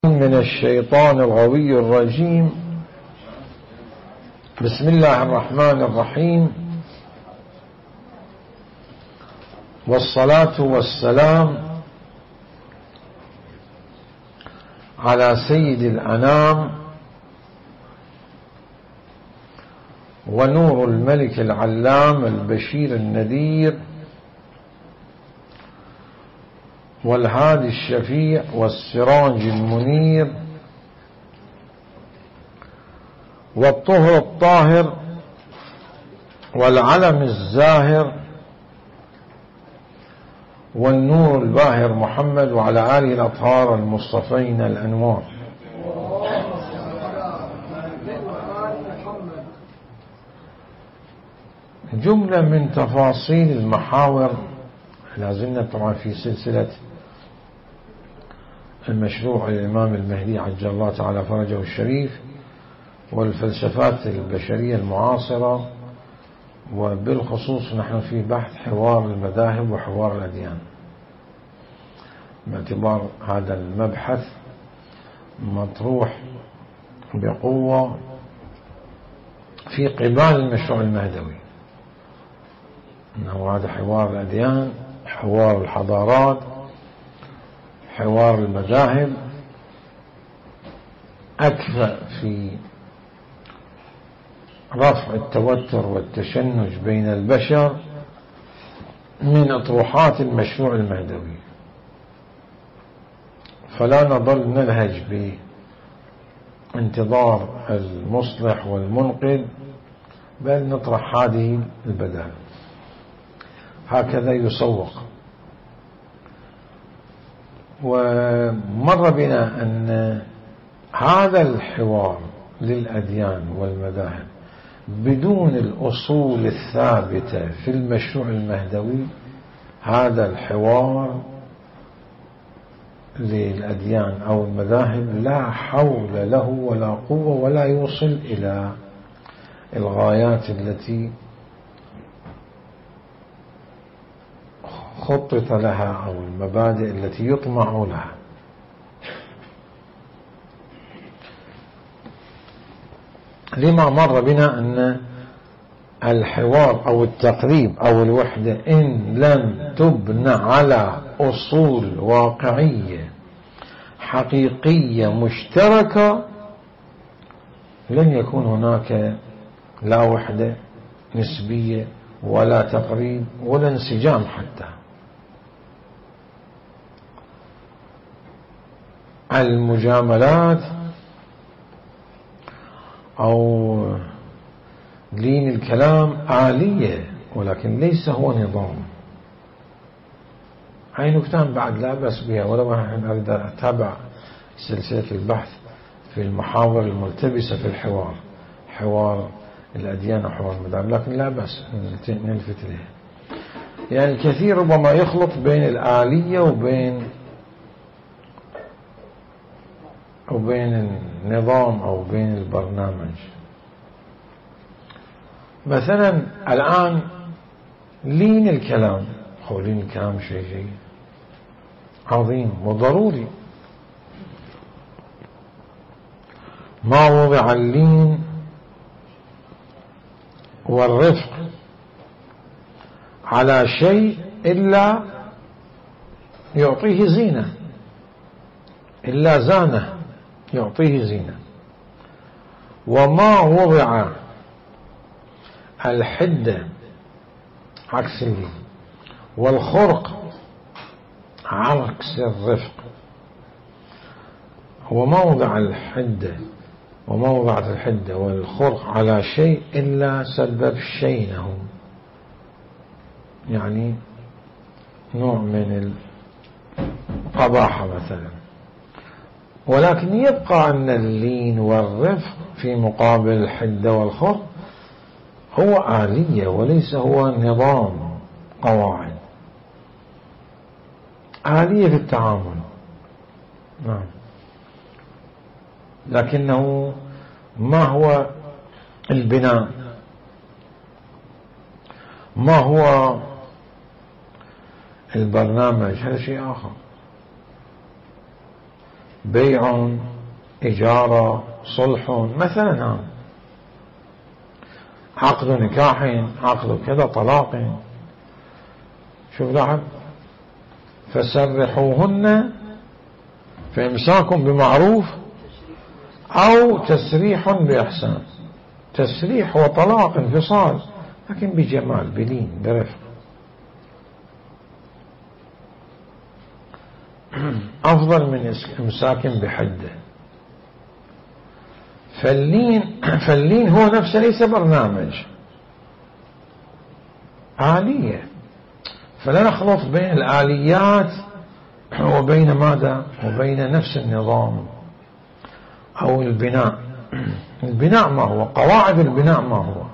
من الشيطان الغوي الرجيم. بسم الله الرحمن الرحيم، والصلاة والسلام على سيد الأنام ونور الملك العلام البشير النذير والهادي الشفيع والسراج المنير والطهر الطاهر والعلم الزاهر والنور الباهر محمد وعلى آله الأطهار المصطفين الأنوار. جملة من تفاصيل المحاور. لازلنا طبعا في سلسلة المشروع الإمام المهدي عجل الله تعالى فرجه الشريف والفلسفات البشرية المعاصرة، وبالخصوص نحن في بحث حوار المذاهب وحوار الأديان، باعتبار هذا المبحث مطروح بقوة في قبال المشروع المهدوي، أنه هذا حوار الأديان، حوار الحضارات، حوار المذاهب، أكفأ في رفع التوتر والتشنج بين البشر من أطروحات المشروع المهدوي. فلا نظل نلهج بانتظار المصلح والمنقذ، بل نطرح هذه البدائل. هكذا يسوق. ومر بنا أن هذا الحوار للأديان والمذاهب بدون الأصول الثابتة في المشروع المهدوي، هذا الحوار للأديان أو المذاهب لا حول له ولا قوة، ولا يوصل إلى الغايات التي خطط لها أو المبادئ التي يطمع لها. لما مر بنا أن الحوار أو التقريب أو الوحدة إن لم تبنى على أصول واقعية حقيقية مشتركة، لن يكون هناك لا وحدة نسبية ولا تقريب ولا انسجام. حتى المجاملات أو لين الكلام آلية، ولكن ليس هو نظام. هاي نكتة بعد لا بأس بها، ولو أريد أتابع سلسلة البحث في المحاور الملتبسة في الحوار، حوار الأديان وحوار المذاهب، لكن لا بأس نلفت إليه. يعني الكثير ربما يخلط بين الآلية وبين النظام أو بين البرنامج. مثلا الآن لين الكلام، لين الكلام شيء عظيم وضروري. ما وضع اللين والرفق على شيء إلا يعطيه زينة، إلا زانه يعطيه زينة. وما وضع الحدة عكس اللين والخرق عكس الرفق. وما وضع الحدة وما وضعت الحدة والخرق على شيء إلا سبب شينه، يعني نوع من القباحة مثلا. ولكن يبقى أن اللين والرفق في مقابل الحدة والخرق هو آلية وليس هو نظام قواعد، آلية في التعامل. نعم. لكنه ما هو البناء، ما هو البرنامج، هذا شيء آخر. بيع، إجارة، صلح مثلا، عقد نكاح، عقد كذا، طلاق. شوف لاحظ، فسرحوهن فإمساك بمعروف أو تسريح بإحسان. تسريح وطلاق انفصال، لكن بجمال، بلين، برفق. أفضل من إمساك بحده. فاللين هو نفسه ليس برنامج، آلية. فلا نخلط بين الآليات وبين ماذا؟ وبين نفس النظام أو البناء. البناء ما هو؟ قواعد البناء ما هو؟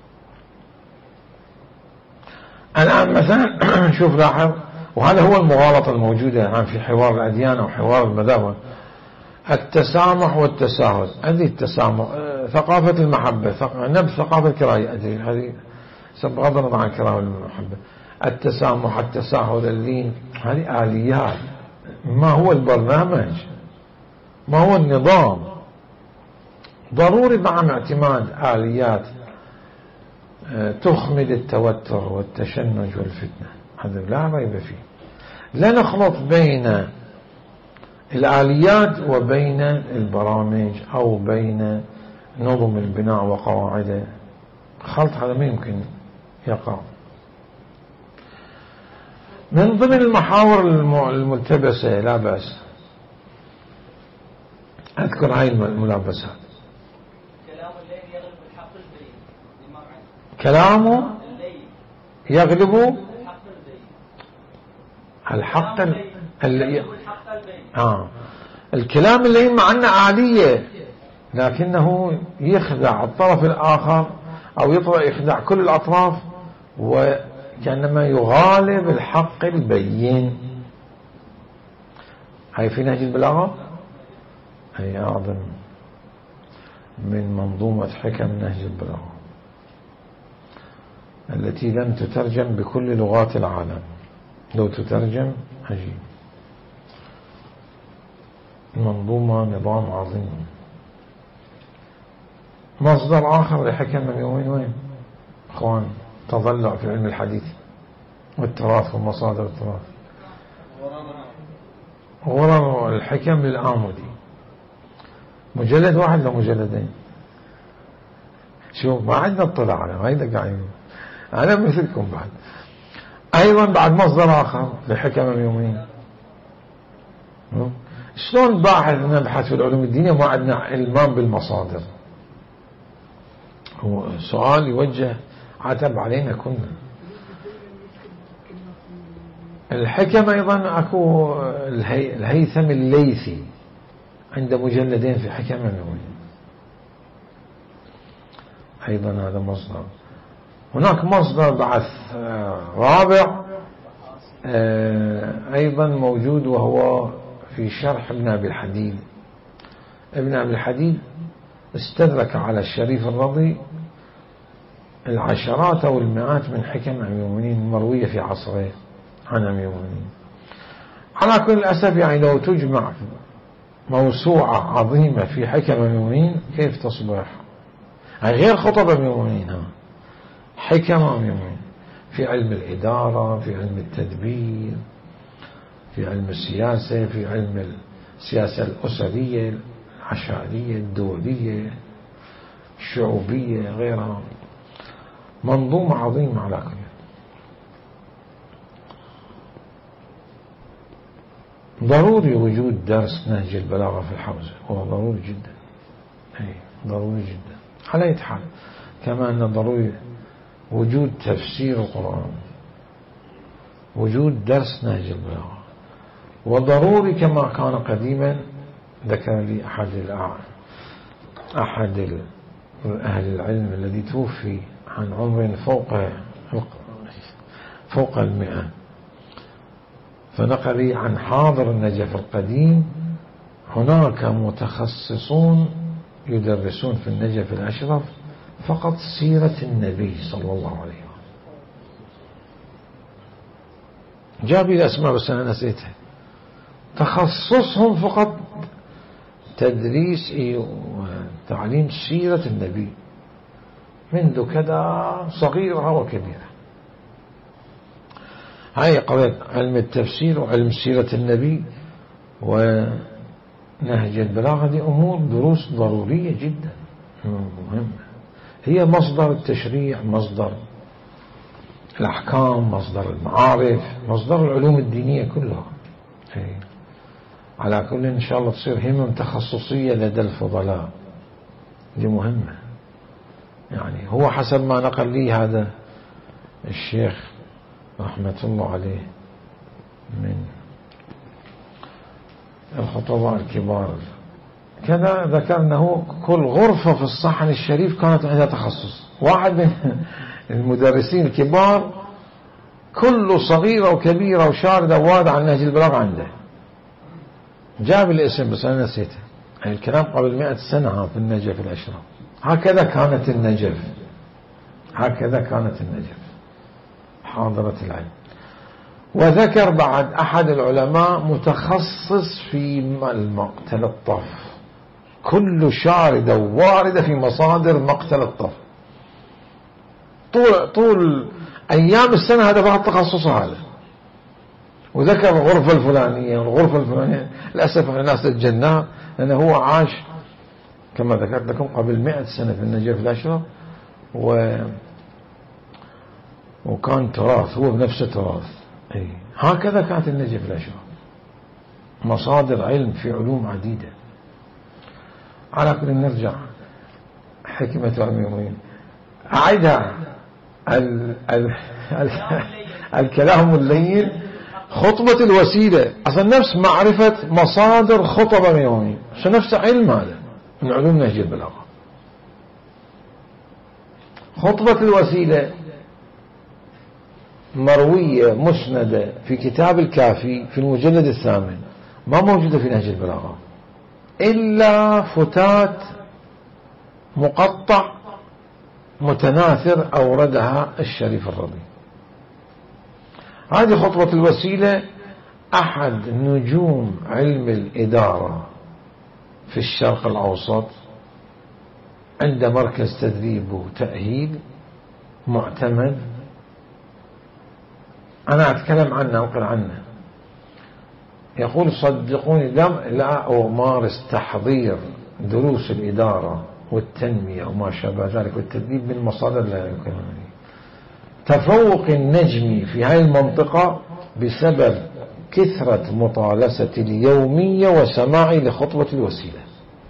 الآن مثلا شوف لاحظ، وهذا هو المغالطة الموجودة الآن في حوار الأديان أو حوار المذاهب، التسامح والتساهل. هذه التسامح ثقافة المحبة، نبذ ثقافة الكراهية، هذه بغض النظر عن الكراهية والمحبة. التسامح، التساهل، اللين، هذه آليات. ما هو البرنامج؟ ما هو النظام؟ ضروري مع اعتماد آليات تخمد التوتر والتشنج والفتنة، هذا لا ريب فيه. لا نخلط بين الآليات وبين البرامج أو بين نظم البناء وقواعده. خلط هذا ما يمكن يقع. من ضمن المحاور الملتبسة لا بأس أذكر هاي الملابسات. كلام الليل يغلب الحق البين. كلامه يغلب الحق البين. الكلام اللي مع أنه آلية، لكنه يخدع الطرف الآخر أو يخدع كل الأطراف، وكأنما يغالب الحق البين. هاي في نهج البلاغة، هي أعظم من منظومة حكم نهج البلاغة التي لم تترجم بكل لغات العالم. لو تترجم عجيب. منظومة، نظام عظيم. مصدر آخر لحكم اليومين وين أخوان؟ تضلع في علم الحديث والتراث ومصادر التراث. غرر الحكم للآمدي، مجلد واحد لمجلدين. شوف ما عندنا اطلاع على هيدا قاعدين، أنا مثلكم بعد. أيضا بعد مصدر آخر لحكم اليومين. شلون باحث نبحث في العلوم الدينية وما عندنا علمان بالمصادر؟ هو سؤال يوجه عتب علينا كنا. الحكم أيضا أكو الهيثم الليثي عنده مجلدين في حكم اليومين، أيضا هذا مصدر. هناك مصدر بعث رابع أيضا موجود، وهو في شرح ابن أبي الحديد. ابن أبي الحديد استدرك على الشريف الرضي العشرات أو المئات من حكم أمير المؤمنين المروية في عصره عن أمير المؤمنين. على كل أسف يعني لو تجمع موسوعة عظيمة في حكم أمير المؤمنين كيف تصبح؟ غير خطب أمير المؤمنين، حكم أمير المؤمنين في علم الإدارة، في علم التدبير، في علم السياسة، في علم السياسة الأسرية، العشائرية، الدولية، الشعوبية، غيرها. منظومة عظيمة على كل. ضروري وجود درس نهج البلاغة في الحوزة، هو ضروري جدا، ضروري جدا على أي حال. كما أن ضروري وجود تفسير القرآن، وجود درس نهج البلاغة، وضروري كما كان قديما. ذكر لي أحد أهل العلم الذي توفي عن عمر فوق 100، فنقل لي عن حاضر النجف القديم هناك متخصصون يدرسون في النجف الأشرف فقط سيرة النبي صلى الله عليه وسلم. جاب لي الأسماء بس أنا نسيتها. تخصصهم فقط تدريس وتعليم سيرة النبي منذ كذا صغيرة وكبيرة. هاي قضية علم التفسير وعلم سيرة النبي ونهج البلاغة، دي أمور دروس ضرورية جدا مهمة، هي مصدر التشريع، مصدر الأحكام، مصدر المعارف، مصدر العلوم الدينية كلها. على كل إن شاء الله تصير همم تخصصية لدى الفضلاء، دي مهمة. يعني هو حسب ما نقل لي هذا الشيخ رحمة الله عليه من الخطباء الكبار كذا، ذكر أنه كل غرفة في الصحن الشريف كانت عندها تخصص. واحد من المدرسين الكبار كله صغيرة وكبيرة وشاردة وواردة عن نهج البلاغة عنده، جاب الاسم بس أنا نسيته. يعني الكلام قبل 100 سنة في النجف الأشرف. هكذا كانت النجف، هكذا كانت النجف حاضرة العلم. وذكر بعد أحد العلماء متخصص في المقتل الطف، كل شاردة وواردة في مصادر مقتل الطف طول أيام السنة، هذا بعد تخصصه هذا. وذكر الغرفة الفلانية والغرفة الفلانية. للأسف الناس تتجناه لأنه هو عاش كما ذكرت لكم قبل 100 سنة في النجف الأشرف، وكان تراث، هو بنفسه تراث. هكذا كانت النجف الأشرف، مصادر علم في علوم عديدة. على كل نرجع حكمة المؤمنين، أعيدها. الكلام اللين خطبة الوسيلة، أصلا نفس معرفة مصادر خطبة المؤمنين، نفس علم هذا من علوم نهج البلاغة. خطبة الوسيلة مروية مسندة في كتاب الكافي في المجلد 8، ما موجودة في نهج البلاغة إلا فتات مقطع متناثر أوردها الشريف الرضي. هذه خطبة الوسيلة أحد نجوم علم الإدارة في الشرق الأوسط، عند مركز تدريب وتأهيل معتمد. أنا أتكلم عنه أنقل عنه. يقول صدقوني لا أمارس تحضير دروس الإدارة والتنمية وما شابه ذلك والتدريب من مصادر لا يمكنني. تفوق النجمي في هذه المنطقة بسبب كثرة مطالستي اليومية وسماعي لخطبة الوسيلة،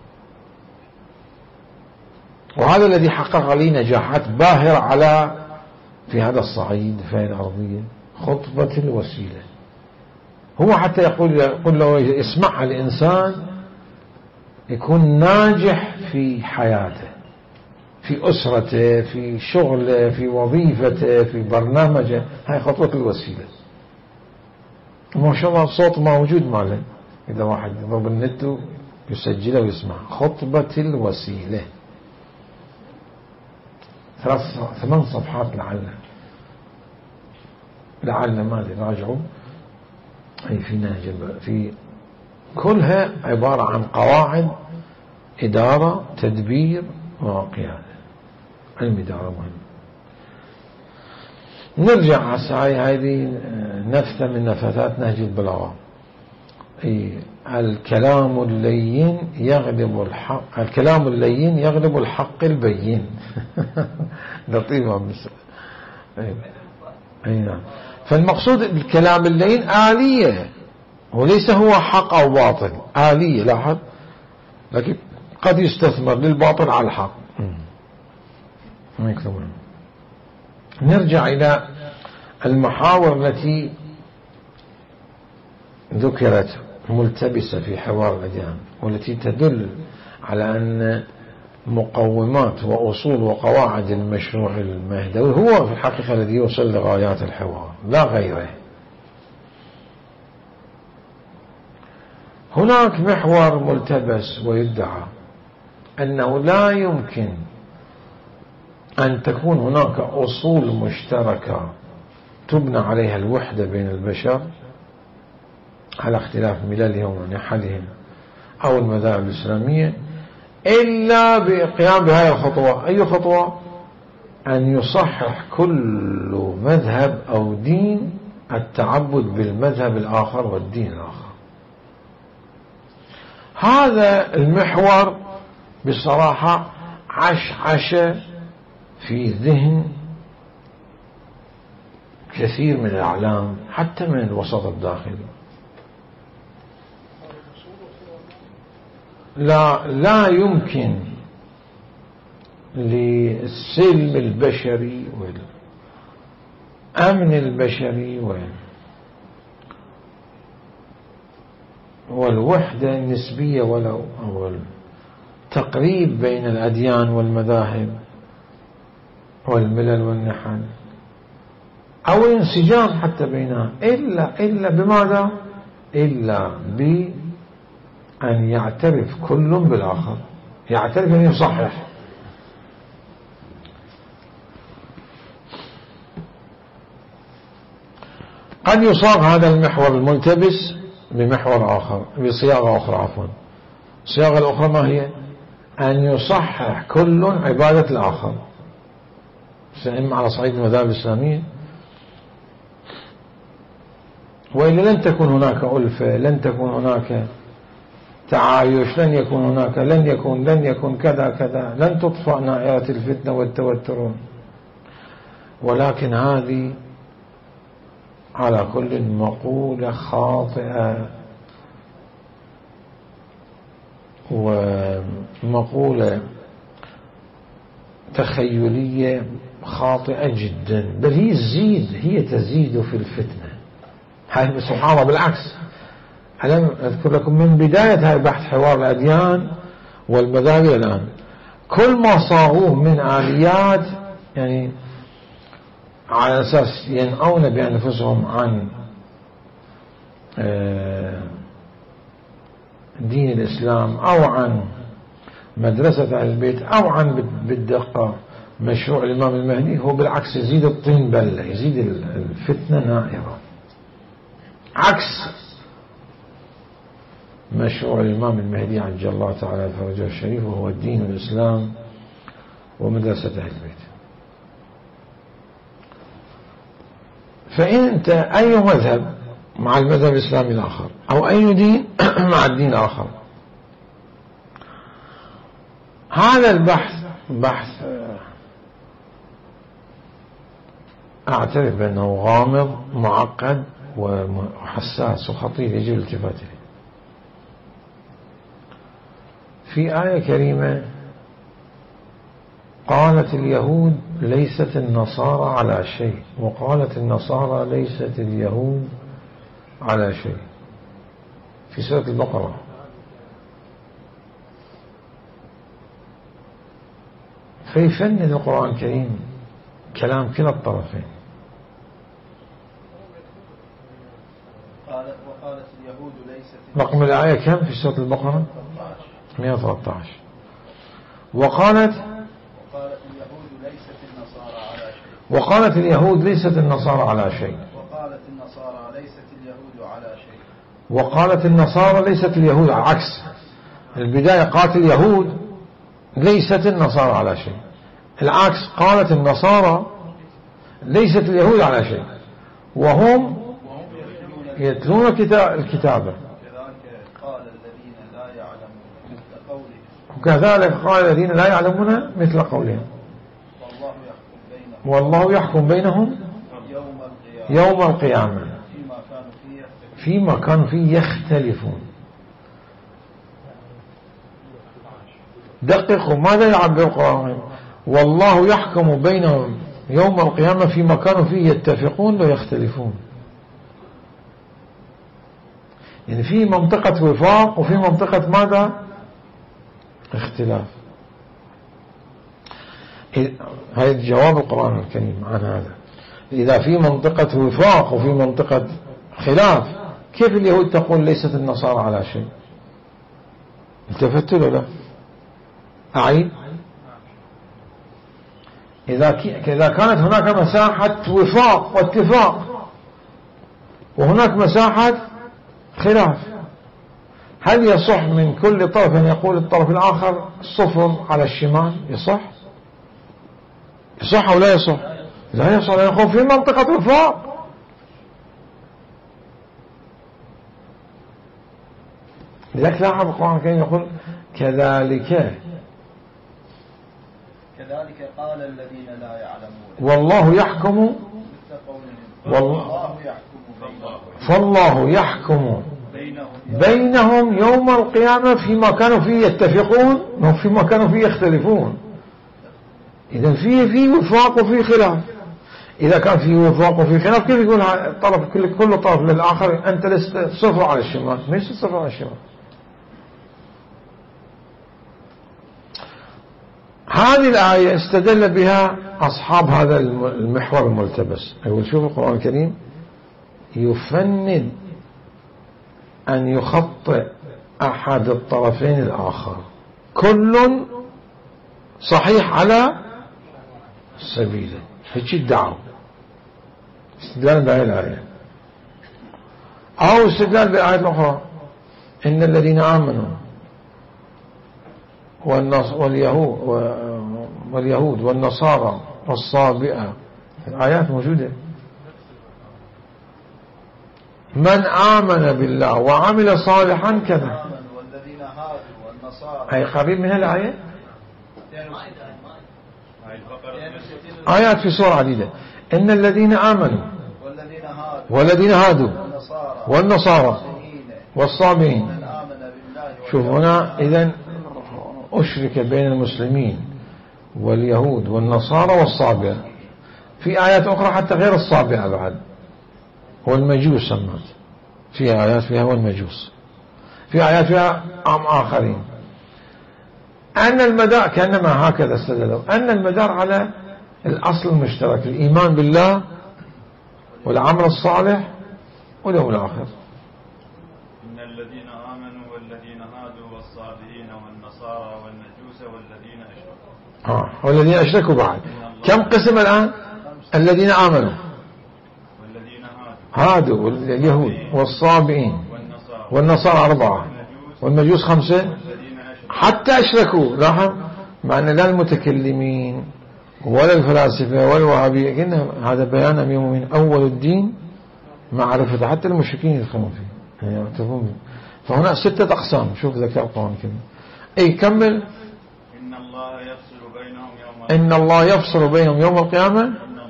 وهذا الذي حقق لي نجاحات باهرة على في هذا الصعيد في هذه الأرضية. خطبة الوسيلة هو حتى يقول له يسمعها الإنسان يكون ناجح في حياته، في أسرته، في شغله، في وظيفته، في برنامجه. هاي خطوة الوسيلة. ما شاء الله الصوت موجود ماله، إذا واحد يضرب النت يسجله ويسمع. خطبة الوسيلة 8 صفحات لعل ما راجعوا. أي في نهج في كلها عبارة عن قواعد إدارة تدبير وقيادة. علم إدارة مهم. نرجع على هذه نفثة من نفثات نهج البلاغة. الكلام اللين يغلب الحق، الكلام اللين يغلب الحق البين. لطيفة مثل. أي نعم. فالمقصود بالكلام اللين آلية، وليس هو حق أو باطل، آلية. لاحظ، لكن قد يستثمر للباطل على الحق. نرجع إلى المحاور التي ذكرت ملتبسة في حوار الأديان، والتي تدل على أن مقومات وأصول وقواعد المشروع المهدوي هو في الحقيقة الذي يوصل لغايات الحوار لا غيره. هناك محور ملتبس ويدعى أنه لا يمكن أن تكون هناك أصول مشتركة تبنى عليها الوحدة بين البشر على اختلاف مللهم ونحلهم أو المذاهب الإسلامية إلا بقيام بهذه الخطوة. أي خطوة؟ أن يصحح كل مذهب أو دين التعبد بالمذهب الآخر والدين الآخر. هذا المحور بصراحة عشعش في ذهن كثير من الأعلام حتى من الوسط الداخلي. لا يمكن للسلم البشري والأمن البشري والوحدة النسبية ولو أو التقريب بين الأديان والمذاهب والملل والنحل أو الانسجام حتى بينها إلا بماذا؟ إلا بأن يعترف كل بالآخر، يعترف أن يصحح. قد يصاغ هذا المحور الملتبس بمحور آخر، بصياغة أخرى عفوا. الصياغة الأخرى ما هي؟ أن يصحح كل عبادة الآخر، إما على صعيد المذاهب الإسلامية، وإلا لن تكون هناك ألفة، لن تكون هناك تعايش، لن يكون هناك لن يكون كذا كذا، لن تطفأ نائرة الفتنة والتوتر. ولكن هذه على كل مقولة خاطئة ومقولة تخيلية خاطئة جدا، بل هي تزيد في الفتنة. هاي سبحان الله بالعكس. ألم أذكر لكم من بداية هاي بحث حوار الأديان والمذاهب الآن كل ما صاغوه من آليات يعني على أساس ينأون بأنفسهم عن دين الإسلام أو عن مدرسة أهل البيت أو عن بالدقة مشروع الإمام المهدي، هو بالعكس يزيد الطين بلة، يزيد الفتنة نائرة، عكس مشروع الإمام المهدي عجل الله تعالى فرجه الشريف، وهو الدين والإسلام ومدرسة أهل البيت. فأنت أي مذهب مع المذهب الإسلامي الآخر أو أي دين مع الدين الآخر، هذا بحث أعترف بأنه غامض معقد وحساس وخطير يجب الالتفات إليه. في آية كريمة قالت اليهود ليست النصارى على شيء، وقالت النصارى ليست اليهود على شيء، في سورة البقرة. فيفند القرآن الكريم كلام كلا الطرفين. وقالت اليهود ليست، رقم الآية كم في سورة البقرة؟ 113. وقالت اليهود ليست النصارى على شيء، وقالت اليهود ليست النصارى على شيء، وقالت النصارى ليست اليهود على شيء، وقالت النصارى ليست اليهود، عكس البداية قالت اليهود ليست النصارى على شيء، العكس قالت النصارى ليست اليهود على شيء وهم يتلون الكتابة. وكذلك قال الذين لا يعلمون مثل قولهم والله يحكم بينهم يوم القيامة فيما كانوا فيه يختلفون. دققوا ماذا يعبر القرآن؟ والله يحكم بينهم يوم القيامة فيما كانوا فيه يتفقون ويختلفون. يعني في منطقة وفاق وفي منطقة ماذا؟ اختلاف. هذا جواب القرآن الكريم عن هذا. إذا في منطقة وفاق وفي منطقة خلاف، كيف اليهود تقول ليست النصارى على شيء؟ التفتوا له. أعيد، إذا كانت هناك مساحة وفاق واتفاق وهناك مساحة خلاف، هل يصح من كل طرف أن يقول الطرف الآخر صفر على الشمال؟ يصح أو لا يصح؟ لا يصح، يكون في منطقة وفاق. لذلك لاحظ القرآن الكريم يقول كذلك قال الذين لا يعلمون والله يحكم فالله يحكم بينهم يوم القيامة فيما كانوا فيه يتفقون وفيما كانوا فيه يختلفون. إذا فيه وفاق وفيه خلاف. إذا كان فيه وفاق وفيه خلاف كيف يقول الطرف كل طرف للآخر أنت لست صفر على الشمال؟ ليس صفر على الشمال. هذه الآية استدل بها أصحاب هذا المحور الملتبس. يقول شوف القرآن الكريم يفند أن يخطئ أحد الطرفين الآخر، كل صحيح على سبيله. هيك الدعوة استدلال بهذه الآية، أو استدلال بالآية الأخرى إن الذين آمنوا واليهود والنصارى والصابئة، الآيات موجودة. من آمن بالله وعمل صالحا كذا، أي قريب من الآية. آيات في سورة عديدة. إن الذين آمنوا والذين هادوا والنصارى والصابئين. شوف هنا إذن أشرك بين المسلمين واليهود والنصارى والصابئة. في آيات أخرى حتى غير الصابئة بعد، والمجوس سمت، في آيات فيها والمجوس، في آيات فيها آخرين. أن المدار كأنما هكذا استدلوا أن المدار على الأصل المشترك، الإيمان بالله والعمل الصالح واليوم الآخر. إن الذين آمنوا والذين هادوا والصابئين والنصارى والمجوس والذين أشركوا. والذين أشركوا بعد كم قسم الآن؟ الذين آمنوا والذين هادوا واليهود والصابئين والنصارى 4 والمجوس 5 حتى أشركوا. لاحظ معنى لا المتكلمين ولا الفلاسفة ولا الوهابية، هذا بيان أميم من أول الدين معرفة، حتى المشركين يدخلون فيه يعني. فهنا 6 أقسام. شوف ذكر القرآن كم. أي كمل. إن الله يفصل بينهم يوم القيامة.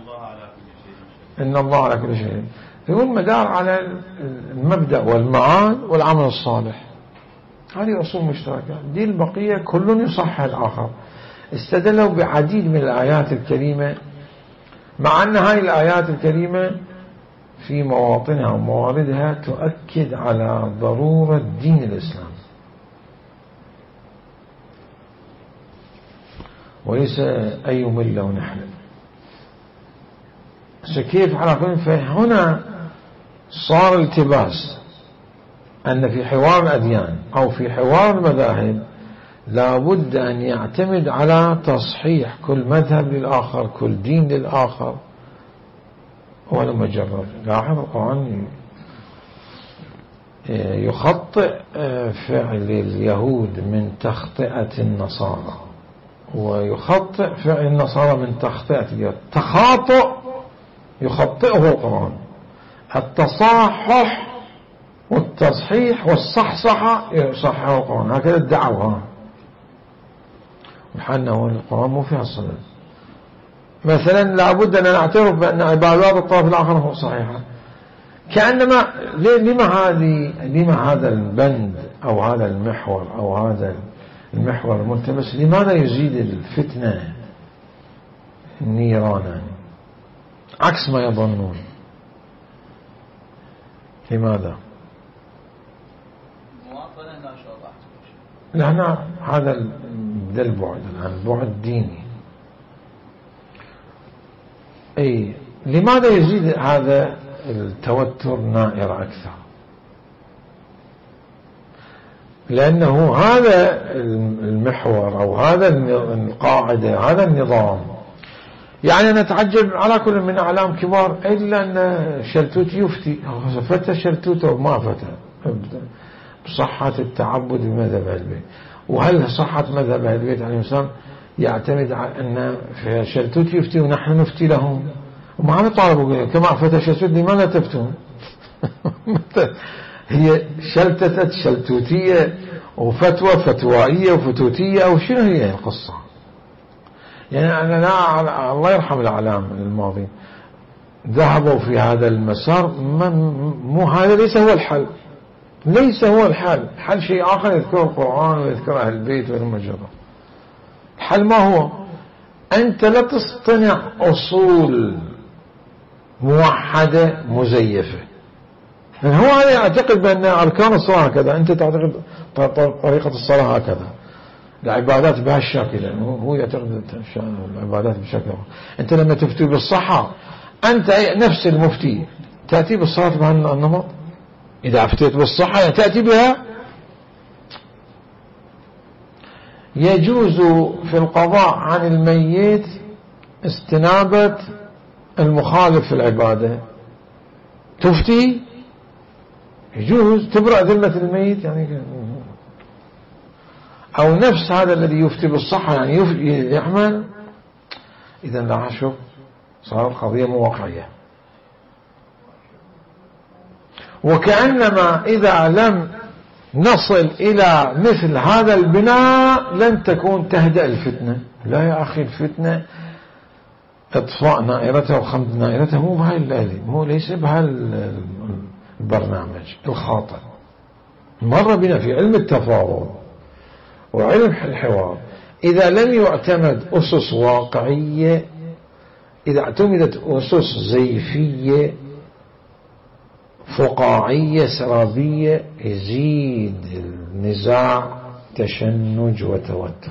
إن الله على كل شيء. يقول مدار على المبدأ والمعاد والعمل الصالح. هذه أصول مشتركة. دي البقية كل يصحح الآخر. استدلوا بعديد من الآيات الكريمة، مع أن هذه الآيات الكريمة في مواطنها ومواردها تؤكد على ضرورة دين الإسلام وليس أي ملة ونحن. كيف على كل. فهنا صار التباس أن في حوار الأديان أو في حوار المذاهب لا بد أن يعتمد على تصحيح كل مذهب للآخر، كل دين للآخر، ولا مجرد. لاحظ القرآن يخطئ فعل اليهود من تخطئة النصارى، ويخطئ فعل النصارى من تخطئة اليهود. تخاطئ يخطئه القرآن، التصحح والتصحيح والصحصحة يصححه القرآن. هكذا الدعوة. الحال هو القرآن مو فيها الصلاة. مثلا لابد أن نعترف بأن عبادات الطرف الآخر صحيحة. كأنما لما هذا البند أو هذا المحور أو هذا المحور الملتبس لماذا يزيد الفتنة نيرانا عكس ما يظنون؟ لماذا؟ لأن هذا البعد الآن بعد ديني. أي لماذا يزيد هذا التوتر نائر أكثر؟ لأنه هذا المحور أو هذا القاعدة هذا النظام. يعني نتعجب على كل من أعلام كبار إلا أن شلتوت يفتي فتى شلتوت وما فتى. صحة التعبد بمذهب أهل البيت. وهل صحة مذهب أهل البيت عليه السلام يعتمد على أن في شلتوت يفتي ونحن نفتي لهم، وما نطالبوا كما فتى شلتوت لماذا تفتون؟ هي شلتت شلتوتية وفتوى فتوائية وفتوتية أو شنو هي القصة؟ يعني أنا لا، الله يرحم الأعلام الماضي ذهبوا في هذا المسار، مو هذا ليس هو الحل، ليس هو الحل. الحل شيء آخر يذكر القرآن ويذكر أهل البيت والمجرة. الحل ما هو؟ أنت لا تصطنع أصول موحدة مزيفة. يعني هو هذا يعتقد بأن أركان الصلاة هكذا، أنت تعتقد طريقة الصلاة هكذا، العبادات بهالشكل، هو يعتقد العبادات بشكل. أنت لما تفتي بالصحة أنت نفس المفتي تأتي بالصلاة بهالنمط. إذا أفتيت بالصحة تأتي بها. يجوز في القضاء عن الميت استنابة المخالف في العبادة. تفتي يجوز تبرأ ذمة الميت يعني، أو نفس هذا الذي يفتي بالصحة يعني يحمل. إذا لا شوف صارت قضية مو واقعية. وكأنما إذا لم نصل إلى مثل هذا البناء لن تكون تهدأ الفتنة. لا يا أخي، الفتنة إطفاء نائرته وخمد نائرته مو بهاي، مو ليس بهالبرنامج الخاطئ. مر بنا في علم التفاوض وعلم الحوار، إذا لم يعتمد أسس واقعية، إذا اعتمدت أسس زيفية فقاعية سرابية، يزيد النزاع تشنج وتوتر.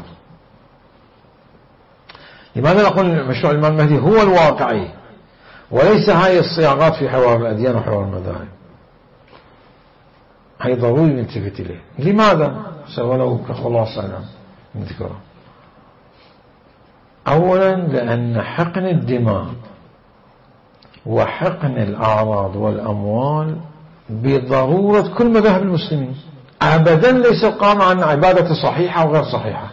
لماذا نقول مشروع الإمام المهدي هو الواقعي وليس هاي الصياغات في حوار الأديان وحوار المذاهب؟ هي ضروري نلتفت إليه. لماذا؟ ولو كخلاصة نذكره. أولا لأن حقن الدماء وحقن الأعراض والأموال بضرورة كل مذاهب المسلمين، أبدا ليس قام عن عبادة صحيحة وغير صحيحة.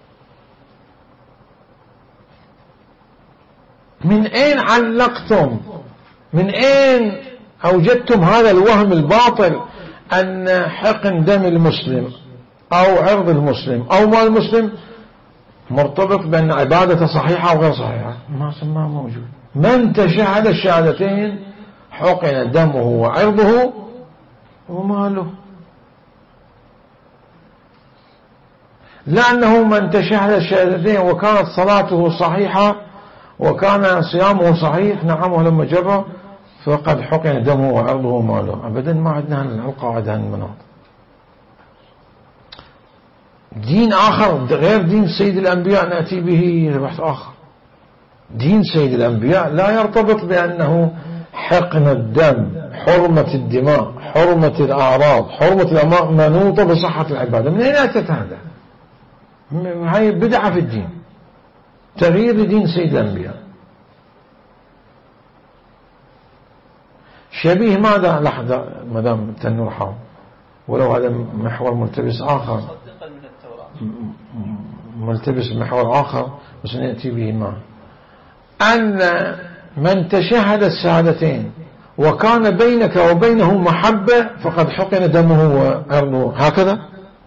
من أين علقتم، من أين أوجدتم هذا الوهم الباطل أن حقن دم المسلم أو عرض المسلم أو مال المسلم مرتبط بأن عبادة صحيحة وغير صحيحة؟ ما موجود. من تشهد الشهادتين حقن دمه وعرضه وماله. لأنه من تشهد الشهادتين وكانت صلاته صحيحة وكان صيامه صحيح، نعم ولما جرى، فقد حقن دمه وعرضه وماله. أبدا ما عندنا القاعدة المناط. دين آخر غير دين سيد الأنبياء نأتي به بحث آخر. دين سيد الأنبياء لا يرتبط بأنه حقن الدم، حرمة الدماء، حرمة الأعراض، حرمة الأموال منوطة بصحة العبادة. من أين أتت هذا؟ هاي بدعة في الدين، تغيير لدين سيد الأنبياء. شبيه ماذا؟ لحظة مدام تنور حاول، ولو هذا محور ملتبس آخر، ملتبس محور آخر بس نأتي به معه. أن من تشهد الشهادتين وكان بينك وبينه محبة فقد حقن دمه وعرضه. هكذا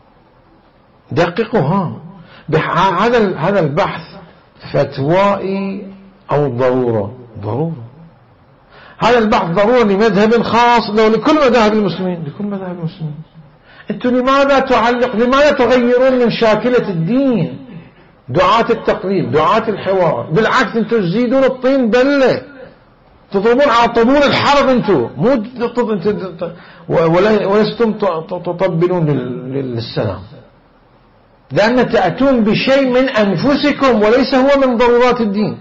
دققوا. هذا البحث فتوائي أو ضرورة؟ هذا البحث ضروري لمذهب خاص لو لكل مذاهب المسلمين، لكل مذاهب المسلمين. أنتم لماذا لماذا تغيرون من شاكلة الدين؟ دعاة التقليد، دعاة الحوار، بالعكس أنتم تزيدون الطين بلة، تضربون على طبول الحرب. أنتم مو ولستم تطبلون للسلام، لأن تأتون بشيء من أنفسكم وليس هو من ضرورات الدين.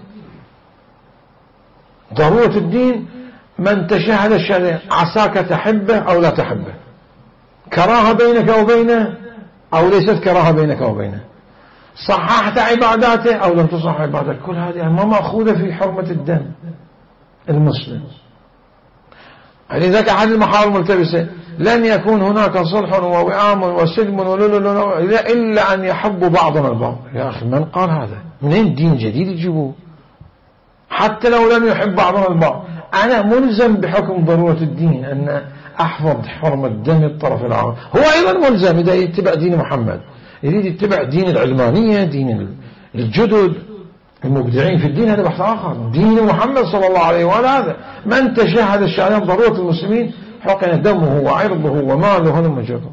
ضرورة الدين من تشهد الشهادتين عساك تحبه أو لا تحبه، كراهة بينك وبينه أو ليست كراهة بينك وبينه، صححت عباداته أو لم تصحح عبادته. كل هذه ما مأخوذة في حرمة الدم المسلم. لذلك أحد المحاور الملتبسة لن يكون هناك صلح ووئام وسلم إلا أن يحب بعضنا البعض. يا أخي من قال هذا؟ منين دين جديد يجيبوه؟ حتى لو لم يحب بعضنا البعض أنا ملزم بحكم ضرورة الدين أن أحفظ حرمة دم الطرف الآخر. هو أيضا ملزم إذا يتبع دين محمد، يريد يتبع دين العلمانية، دين الجدد المبدعين في الدين، هذا بحث آخر. دين محمد صلى الله عليه وآله هذا من تشهد الشهادة ضرورة المسلمين حقن دمه وعرضه وماله، هذا مجرد.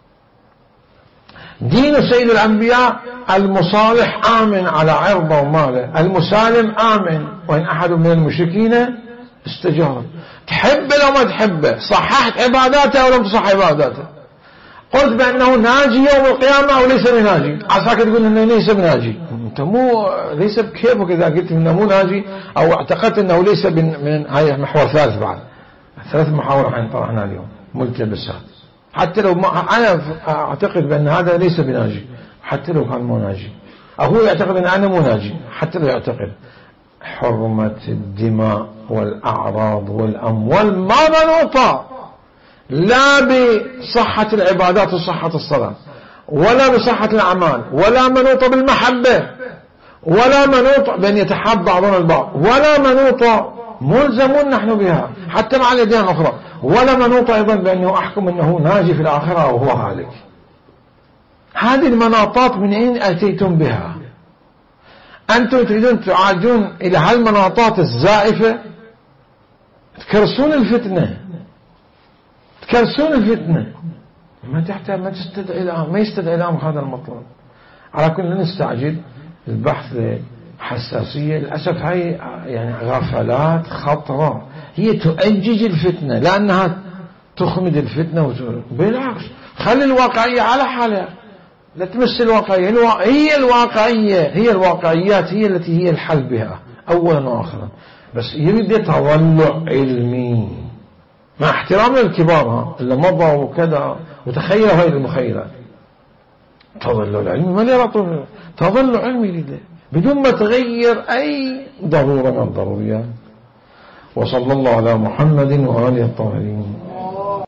دين سيد الأنبياء المصالح آمن على عرضه وماله، المسالم آمن وإن أحد من المشركين استجاره. تحبه لو ما تحبه، صححت عباداته أو لم تصح عباداته، قلت بأنه ناجي يوم القيامة أو ليس بناجي، عساك تقول أنه ليس بناجي، أنت مو ليس بكيفك إذا قلت أنه مو ناجي أو اعتقدت أنه ليس من هاي محور ثالث. بعد 3 محاور الحين طرحنا اليوم ملتبسات. حتى لو ما أنا أعتقد بأن هذا ليس بناجي، حتى لو كان مو ناجي، أو هو يعتقد أن أنا مو ناجي، حتى لو يعتقد، حرمة الدماء والأعراض والأموال ما منوطة لا بصحة العبادات وصحة الصلاة، ولا بصحة الأعمال، ولا منوطة بالمحبة، ولا منوطة بأن يتحاب بعضنا البعض، ولا منوطة ملزمون نحن بها حتى مع الأديان الأخرى، ولا منوطة أيضا بأنه أحكم أنه ناجي في الآخرة وهو هالك. هذه المناطات من أين أتيتم بها؟ أنتم تريدون تعالجون إلى هالمناطات الزائفة، تكرسون الفتنة، تكرسون الفتنة. ما تحتاج، ما تستدعي الآن، ما يستدعي الآن هذا المطلب. على كل نستعجل البحث حساسية. للأسف هاي يعني غفلات خطرة، هي تؤجج الفتنة لأنها تخمد الفتنة بالعكس خلي الواقعية على حالها، لا تمس الواقعية. هي الواقعية، هي الواقعيات هي التي هي الحل بها أولا وآخرا. بس يريد تظلع علمي مع احترام للكبار اللي مضى وكذا، وتخيلوا هاي المخيلات. تظلع العلمي ما لي رطل، تظلع علمي بدون ما تغير أي ضرورة من الضروريات. وصلى الله على محمد وآله الطاهرين.